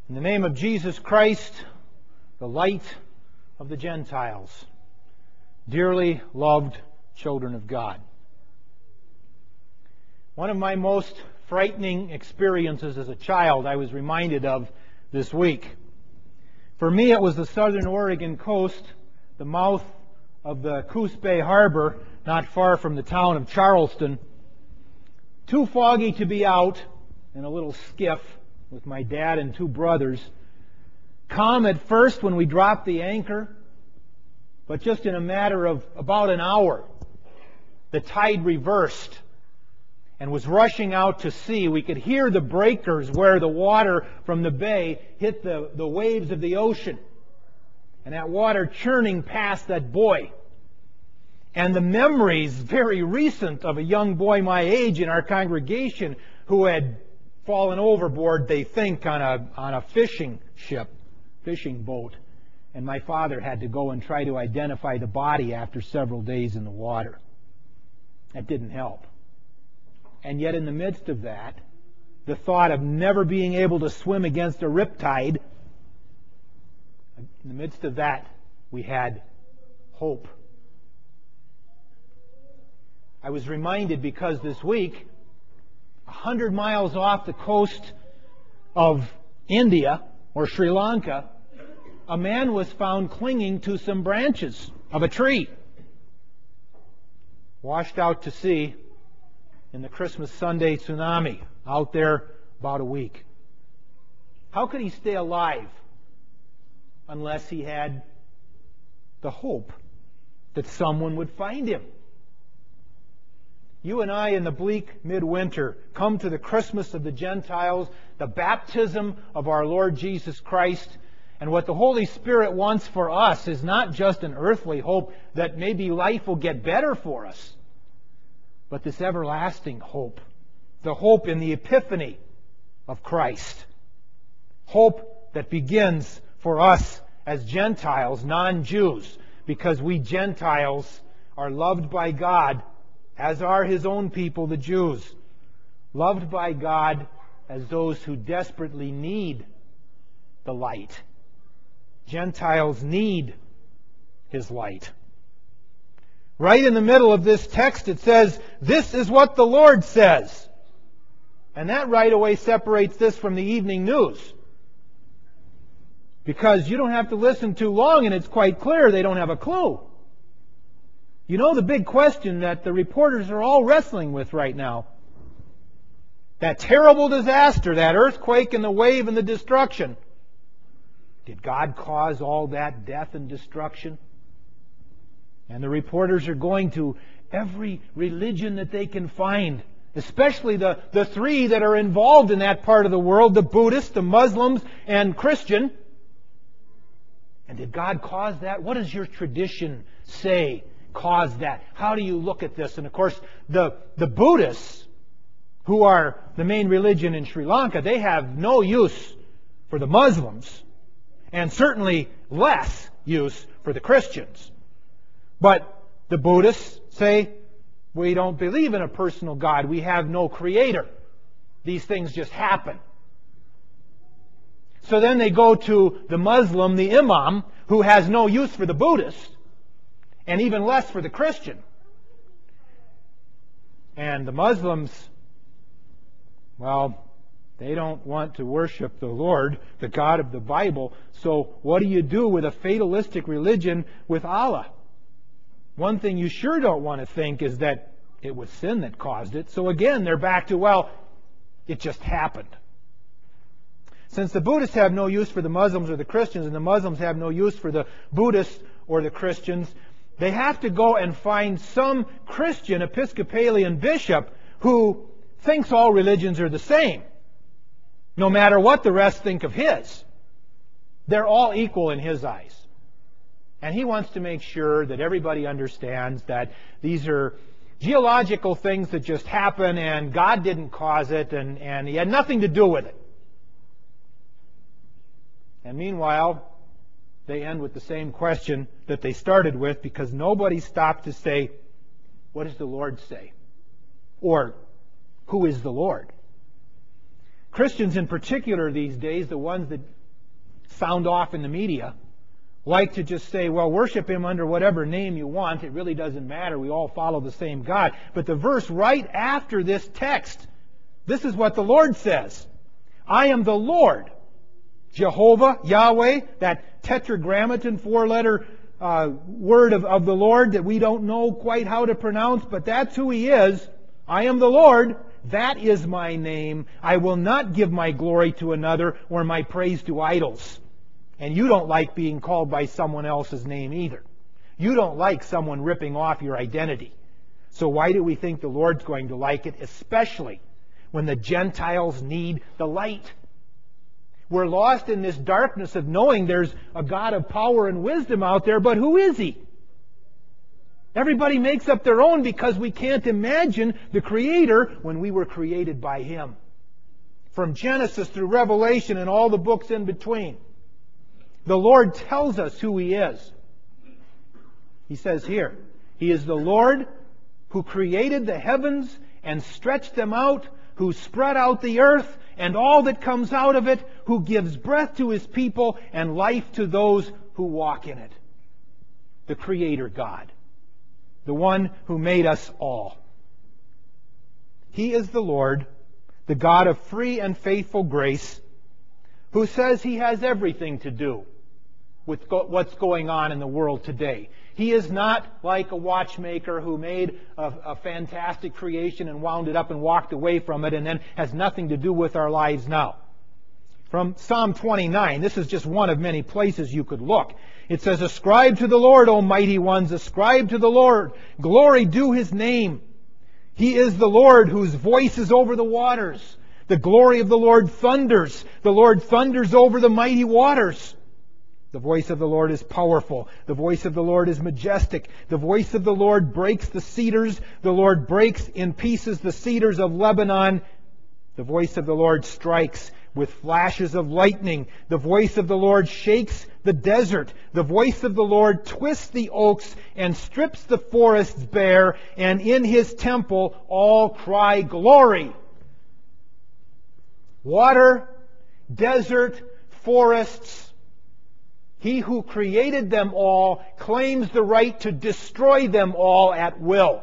In the name of Jesus Christ, the light of the Gentiles, dearly loved children of God. One of my most frightening experiences as a child I was reminded of this week. For me, it was the southern Oregon coast, the mouth of the Coos Bay Harbor, not far from the town of Charleston. Too foggy to be out in a little skiff with my dad and two brothers. Calm at first when we dropped the anchor, but just in a matter of about an hour, the tide reversed and was rushing out to sea. We could hear the breakers where the water from the bay hit the waves of the ocean, and that water churning past that buoy. And the memories, very recent, of a young boy my age in our congregation who had fallen overboard, they think, on a fishing boat. And my father had to go and try to identify the body after several days in the water. That didn't help. And yet in the midst of that, the thought of never being able to swim against a riptide, in the midst of that, we had hope. I was reminded because this week, 100 miles off the coast of India or Sri Lanka, a man was found clinging to some branches of a tree, washed out to sea in the Christmas Sunday tsunami, out there about a week. How could he stay alive unless he had the hope that someone would find him? You and I, in the bleak midwinter, come to the Christmas of the Gentiles, the baptism of our Lord Jesus Christ. And what the Holy Spirit wants for us is not just an earthly hope that maybe life will get better for us, but this everlasting hope, the hope in the epiphany of Christ. Hope that begins for us as Gentiles, non-Jews, because we Gentiles are loved by God, as are His own people, the Jews. Loved by God as those who desperately need the light. Gentiles need His light. Right in the middle of this text it says, "This is what the Lord says." And that right away separates this from the evening news. Because you don't have to listen too long and it's quite clear they don't have a clue. You know the big question that the reporters are all wrestling with right now? That terrible disaster, that earthquake and the wave and the destruction. Did God cause all that death and destruction? And the reporters are going to every religion that they can find, especially the three that are involved in that part of the world, the Buddhists, the Muslims, and Christian. And did God cause that? What does your tradition say caused that? How do you look at this? And of course, the Buddhists, who are the main religion in Sri Lanka, they have no use for the Muslims, and certainly less use for the Christians. But the Buddhists say, we don't believe in a personal God. We have no creator. These things just happen. So then they go to the Muslim, the Imam, who has no use for the Buddhist, and even less for the Christian. And the Muslims, well, they don't want to worship the Lord, the God of the Bible. So what do you do with a fatalistic religion with Allah? One thing you sure don't want to think is that it was sin that caused it. So again, they're back to, well, it just happened. Since the Buddhists have no use for the Muslims or the Christians, and the Muslims have no use for the Buddhists or the Christians, they have to go and find some Christian Episcopalian bishop who thinks all religions are the same, no matter what the rest think of his. They're all equal in his eyes. And he wants to make sure that everybody understands that these are geological things that just happen and God didn't cause it and He had nothing to do with it. And meanwhile, they end with the same question that they started with, because nobody stopped to say, what does the Lord say? Or, who is the Lord? Christians in particular these days, the ones that sound off in the media, like to just say, well, worship Him under whatever name you want. It really doesn't matter. We all follow the same God. But the verse right after this text, this is what the Lord says. I am the Lord, Jehovah, Yahweh, that tetragrammaton four-letter word of the Lord that we don't know quite how to pronounce, but that's who He is. I am the Lord. That is my name. I will not give my glory to another or my praise to idols. And you don't like being called by someone else's name either. You don't like someone ripping off your identity. So why do we think the Lord's going to like it, especially when the Gentiles need the light? We're lost in this darkness of knowing there's a God of power and wisdom out there, but who is He? Everybody makes up their own because we can't imagine the Creator when we were created by Him. From Genesis through Revelation and all the books in between, the Lord tells us who He is. He says here, He is the Lord who created the heavens and stretched them out, who spread out the earth and all that comes out of it, who gives breath to His people and life to those who walk in it. The Creator God. The one who made us all. He is the Lord, the God of free and faithful grace, who says He has everything to do with what's going on in the world today. He is not like a watchmaker who made a fantastic creation and wound it up and walked away from it and then has nothing to do with our lives now. From Psalm 29, this is just one of many places you could look. It says, ascribe to the Lord, O mighty ones, ascribe to the Lord. Glory due His name. He is the Lord whose voice is over the waters. The glory of the Lord thunders. The Lord thunders over the mighty waters. The voice of the Lord is powerful. The voice of the Lord is majestic. The voice of the Lord breaks the cedars. The Lord breaks in pieces the cedars of Lebanon. The voice of the Lord strikes with flashes of lightning. The voice of the Lord shakes the desert. The voice of the Lord twists the oaks and strips the forests bare. And in His temple all cry glory. Water, desert, forests. He who created them all claims the right to destroy them all at will.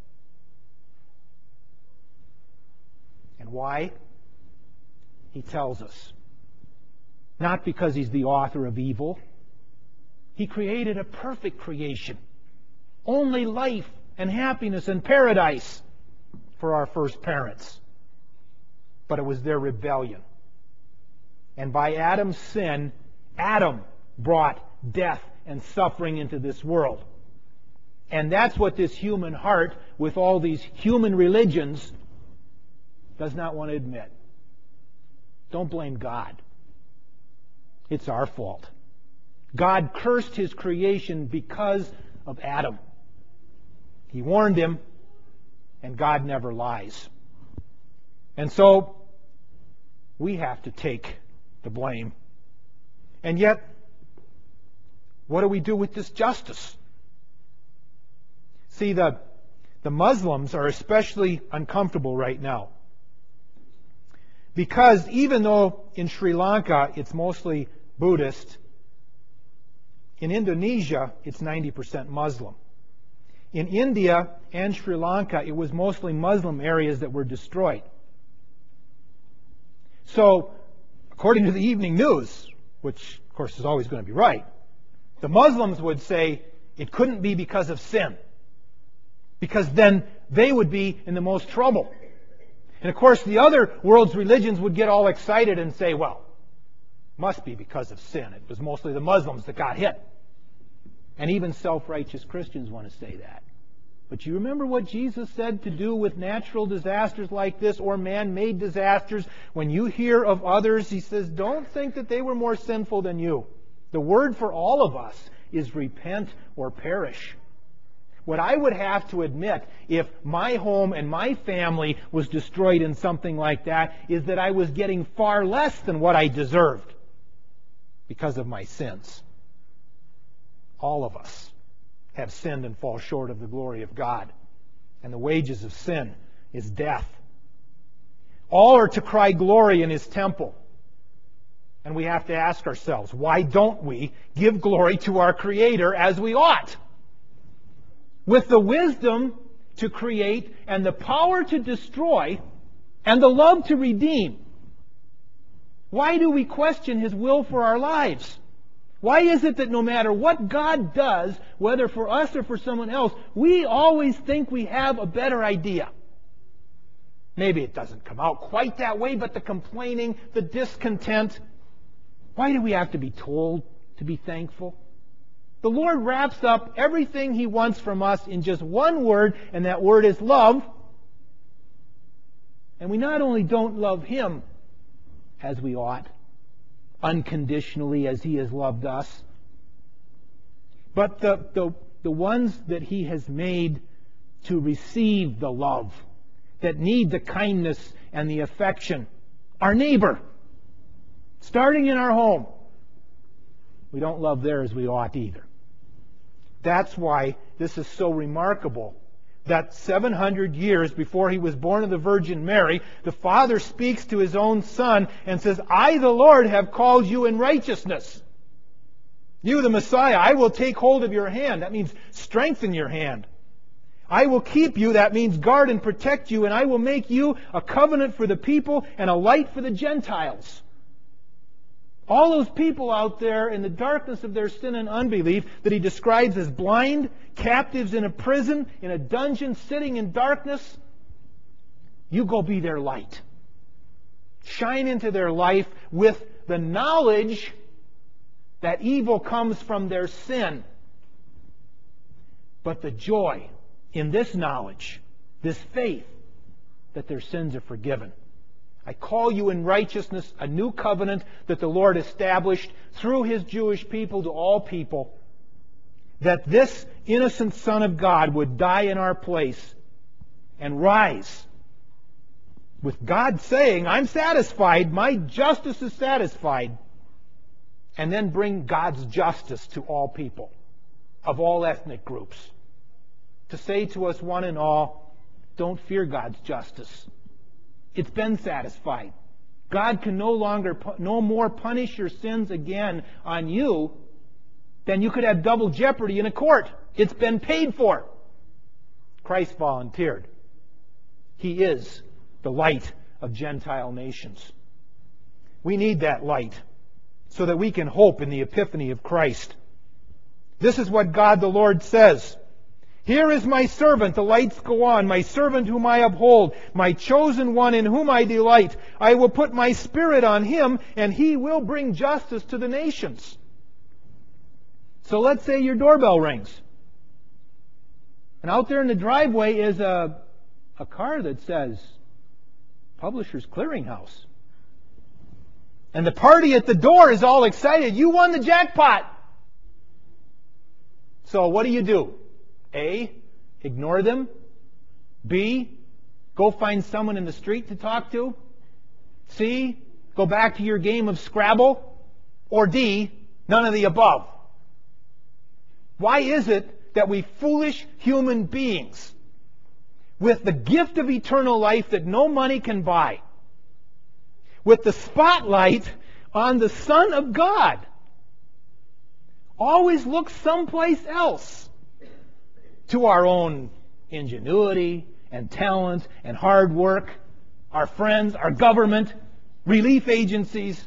And why? He tells us. Not because He's the author of evil. He created a perfect creation. Only life and happiness and paradise for our first parents. But it was their rebellion. And by Adam's sin, Adam brought death and suffering into this world. And that's what this human heart, with all these human religions, does not want to admit. Don't blame God. It's our fault. God cursed His creation because of Adam. He warned him, and God never lies. And so, we have to take the blame. And yet, what do we do with this justice? See, the Muslims are especially uncomfortable right now. Because even though in Sri Lanka it's mostly Buddhist, in Indonesia it's 90% Muslim. In India and Sri Lanka it was mostly Muslim areas that were destroyed. So, according to the evening news, which of course is always going to be right, the Muslims would say it couldn't be because of sin. Because then they would be in the most trouble. And of course the other world's religions would get all excited and say, well, must be because of sin. It was mostly the Muslims that got hit. And even self-righteous Christians want to say that. But you remember what Jesus said to do with natural disasters like this or man-made disasters? When you hear of others, He says, don't think that they were more sinful than you. The word for all of us is repent or perish. What I would have to admit if my home and my family was destroyed in something like that is that I was getting far less than what I deserved because of my sins. All of us have sinned and fall short of the glory of God. And the wages of sin is death. All are to cry glory in His temple. And we have to ask ourselves, why don't we give glory to our Creator as we ought? With the wisdom to create and the power to destroy and the love to redeem. Why do we question His will for our lives? Why is it that no matter what God does, whether for us or for someone else, we always think we have a better idea? Maybe it doesn't come out quite that way, but the complaining, the discontent, why do we have to be told to be thankful? The Lord wraps up everything He wants from us in just one word, and that word is love. And we not only don't love Him as we ought, unconditionally as He has loved us, but the ones that He has made to receive the love, that need the kindness and the affection, our neighbor, starting in our home, we don't love there as we ought either. That's why this is so remarkable that 700 years before He was born of the Virgin Mary, the Father speaks to His own Son and says, I, the Lord, have called you in righteousness. You, the Messiah, I will take hold of your hand. That means strengthen your hand. I will keep you. That means guard and protect you. And I will make you a covenant for the people and a light for the Gentiles. All those people out there in the darkness of their sin and unbelief that He describes as blind, captives in a prison, in a dungeon, sitting in darkness, you go be their light. Shine into their life with the knowledge that evil comes from their sin. But the joy in this knowledge, this faith, that their sins are forgiven. I call you in righteousness, a new covenant that the Lord established through His Jewish people to all people, that this innocent Son of God would die in our place and rise with God saying, I'm satisfied, my justice is satisfied, and then bring God's justice to all people of all ethnic groups. To say to us one and all, don't fear God's justice. It's been satisfied. God can no more punish your sins again on you than you could have double jeopardy in a court. It's been paid for. Christ volunteered. He is the light of Gentile nations. We need that light so that we can hope in the epiphany of Christ. This is what God the Lord says. Here is my servant, the lights go on, my servant whom I uphold, my chosen one in whom I delight. I will put my Spirit on him, and he will bring justice to the nations. So let's say your doorbell rings. And out there in the driveway is a car that says, Publishers Clearinghouse. And the party at the door is all excited. You won the jackpot! So what do? A, ignore them. B, go find someone in the street to talk to. C, go back to your game of Scrabble. Or D, none of the above. Why is it that we foolish human beings, with the gift of eternal life that no money can buy, with the spotlight on the Son of God, always look someplace else? To our own ingenuity and talent and hard work, our friends, our government, relief agencies.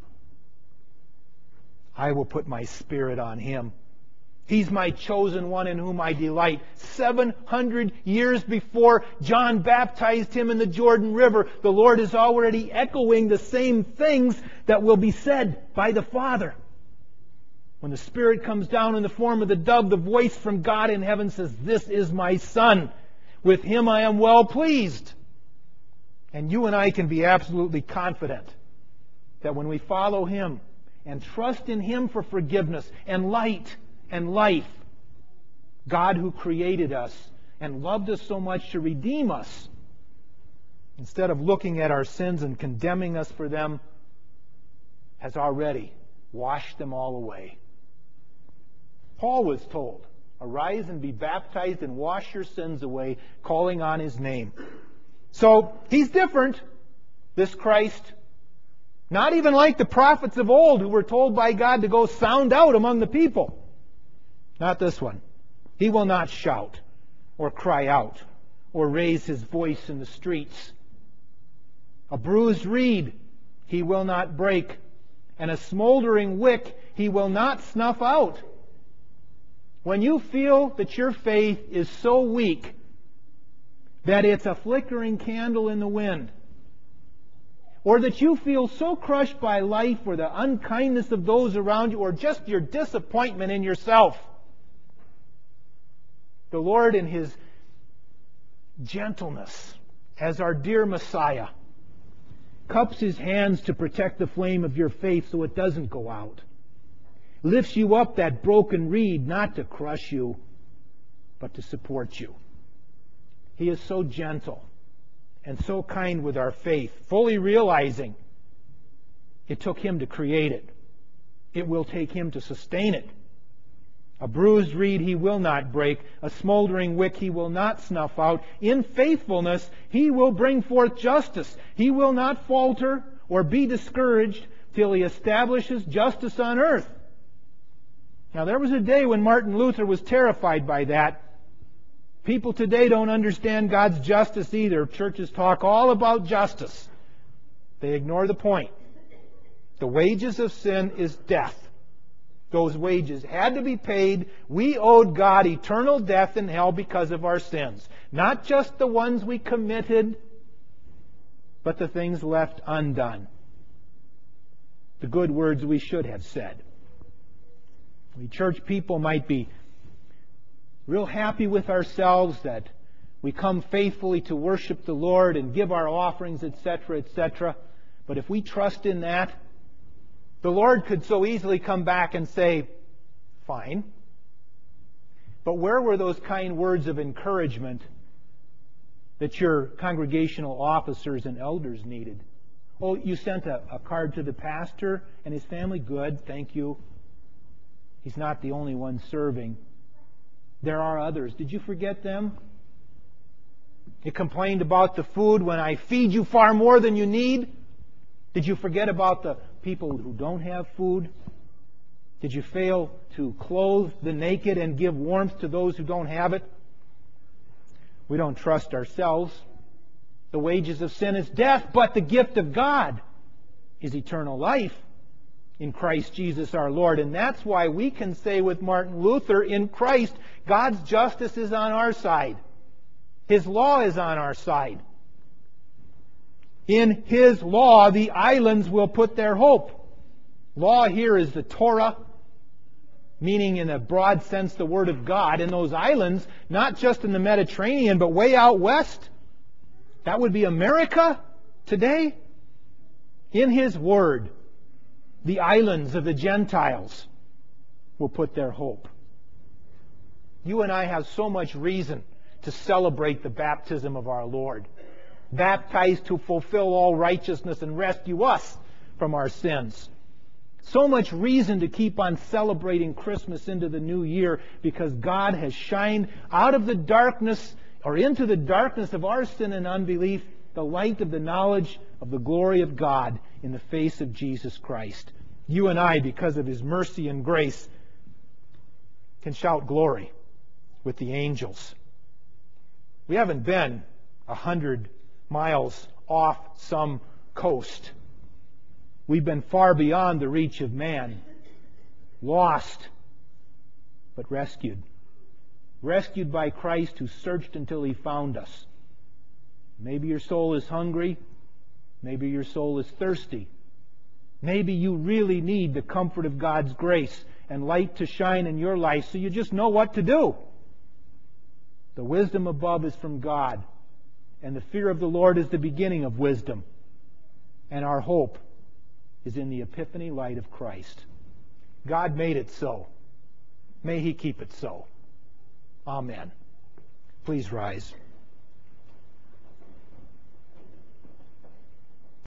I will put my Spirit on him. He's my chosen one in whom I delight. 700 years before John baptized him in the Jordan River, the Lord is already echoing the same things that will be said by the Father. When the Spirit comes down in the form of the dove, the voice from God in heaven says, This is my Son. With him I am well pleased. And you and I can be absolutely confident that when we follow him and trust in him for forgiveness and light and life, God who created us and loved us so much to redeem us, instead of looking at our sins and condemning us for them, has already washed them all away. Paul was told, arise and be baptized and wash your sins away, calling on his name. So, he's different, this Christ. Not even like the prophets of old who were told by God to go sound out among the people. Not this one. He will not shout or cry out or raise his voice in the streets. A bruised reed he will not break, and a smoldering wick he will not snuff out. When you feel that your faith is so weak that it's a flickering candle in the wind, or that you feel so crushed by life or the unkindness of those around you, or just your disappointment in yourself, the Lord in His gentleness as our dear Messiah cups His hands to protect the flame of your faith so it doesn't go out. Lifts you up, that broken reed, not to crush you, but to support you. He is so gentle and so kind with our faith, fully realizing it took Him to create it. It will take Him to sustain it. A bruised reed He will not break, a smoldering wick He will not snuff out. In faithfulness He will bring forth justice. He will not falter or be discouraged till He establishes justice on earth. Now, there was a day when Martin Luther was terrified by that. People today don't understand God's justice either. Churches talk all about justice. They ignore the point. The wages of sin is death. Those wages had to be paid. We owed God eternal death in hell because of our sins. Not just the ones we committed, but the things left undone. The good words we should have said. We church people might be real happy with ourselves that we come faithfully to worship the Lord and give our offerings, etc., etc. But if we trust in that, the Lord could so easily come back and say, fine. But where were those kind words of encouragement that your congregational officers and elders needed? Oh, you sent a card to the pastor and his family? Good, thank you. He's not the only one serving. There are others. Did you forget them? You complained about the food when I feed you far more than you need. Did you forget about the people who don't have food? Did you fail to clothe the naked and give warmth to those who don't have it? We don't trust ourselves. The wages of sin is death, but the gift of God is eternal life in Christ Jesus our Lord. And that's why we can say with Martin Luther, in Christ, God's justice is on our side. His law is on our side. In His law, the islands will put their hope. Law here is the Torah, meaning in a broad sense the Word of God. In those islands, not just in the Mediterranean, but way out west, that would be America today. In His Word, the islands of the Gentiles will put their hope. You and I have so much reason to celebrate the baptism of our Lord. Baptized to fulfill all righteousness and rescue us from our sins. So much reason to keep on celebrating Christmas into the new year because God has shined out of the darkness or into the darkness of our sin and unbelief the light of the knowledge of the glory of God in the face of Jesus Christ. You and I, because of His mercy and grace, can shout glory with the angels. We haven't been 100 miles off some coast. We've been far beyond the reach of man. Lost, but rescued. Rescued by Christ who searched until He found us. Maybe your soul is hungry. Maybe your soul is thirsty. Maybe you really need the comfort of God's grace and light to shine in your life so you just know what to do. The wisdom above is from God, and the fear of the Lord is the beginning of wisdom. And our hope is in the epiphany light of Christ. God made it so. May He keep it so. Amen. Please rise.